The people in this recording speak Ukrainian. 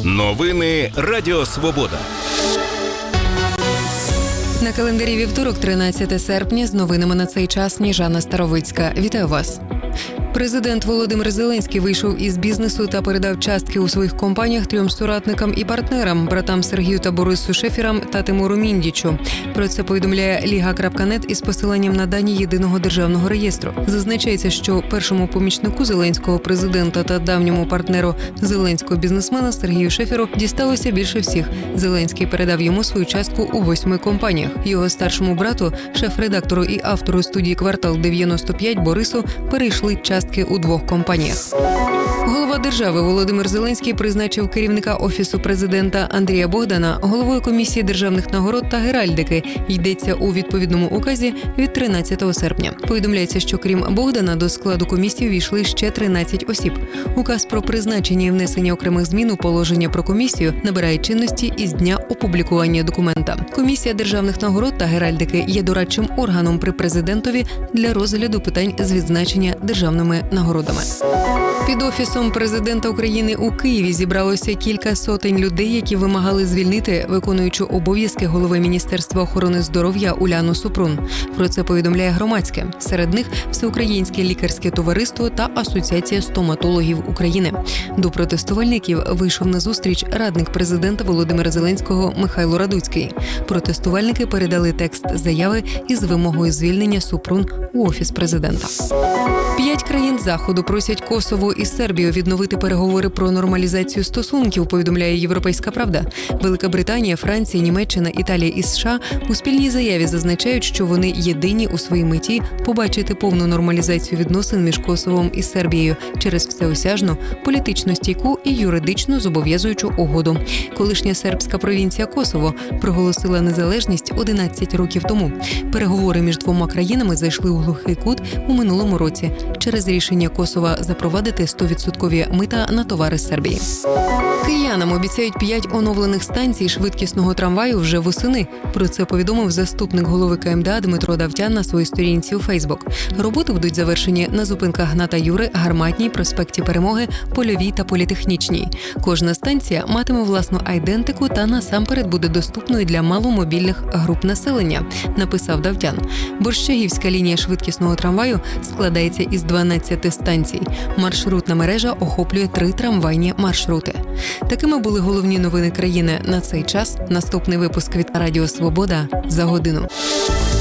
Новини Радіо Свобода. На календарі вівторок, 13 серпня, з новинами на цей час Сніжана Старовицька. Вітаю вас. Президент Володимир Зеленський вийшов із бізнесу та передав частки у своїх компаніях трьом соратникам і партнерам – братам Сергію та Борису Шефірам та Тимуру Міндічу. Про це повідомляє Liga.net із посиланням на дані Єдиного державного реєстру. Зазначається, що першому помічнику зеленського президента та давньому партнеру зеленського бізнесмена Сергію Шефіру дісталося більше всіх. Зеленський передав йому свою частку у 8 компаніях. Його старшому брату, шеф-редактору і автору студії «Квартал 95» Борису перейшли частки у 2 компаніях. Голова держави Володимир Зеленський призначив керівника Офісу президента Андрія Богдана головою комісії державних нагород та геральдики. Йдеться у відповідному указі від 13 серпня. Повідомляється, що крім Богдана до складу комісії увійшли ще 13 осіб. Указ про призначення і внесення окремих змін у положення про комісію набирає чинності із дня опублікування документа. Комісія державних нагород та геральдики є дорадчим органом при президентові для розгляду питань з відзначення державними нагородами. Під Офісом президента України у Києві зібралося кілька сотень людей, які вимагали звільнити виконуючу обов'язки голови Міністерства охорони здоров'я Уляну Супрун. Про це повідомляє Громадське. Серед них Всеукраїнське лікарське товариство та Асоціація стоматологів України. До протестувальників вийшов на зустріч радник президента Володимира Зеленського Михайло Радуцький. Протестувальники передали текст заяви із вимогою звільнення Супрун у Офіс президента. 5 країн Заходу просять Косово і Сербію відновити переговори про нормалізацію стосунків, повідомляє «Європейська правда». Велика Британія, Франція, Німеччина, Італія і США у спільній заяві зазначають, що вони єдині у своїй меті побачити повну нормалізацію відносин між Косовом і Сербією через всеосяжну, політично стійку і юридично зобов'язуючу угоду. Колишня сербська провінція Косово проголосила незалежність 11 років тому. Переговори між двома країнами зайшли у глухий кут у минулому році через рішення Косова запровадити 100% мита на товари з Сербії. Киянам обіцяють 5 оновлених станцій швидкісного трамваю вже восени. Про це повідомив заступник голови КМДА Дмитро Давтян на своїй сторінці у Фейсбук. Роботи будуть завершені на зупинках Гната Юри, Гарматній, проспекті Перемоги, Польовій та Політехнічній. Кожна станція матиме власну айдентику та насамперед буде доступною для маломобільних груп населення, написав Давтян. Борщагівська лінія швидкісного трамваю складається із 12 станцій. Маршрутна мережа охоплює 3 трамвайні маршрути. Такими були головні новини країни на цей час. Наступний випуск від Радіо Свобода за годину.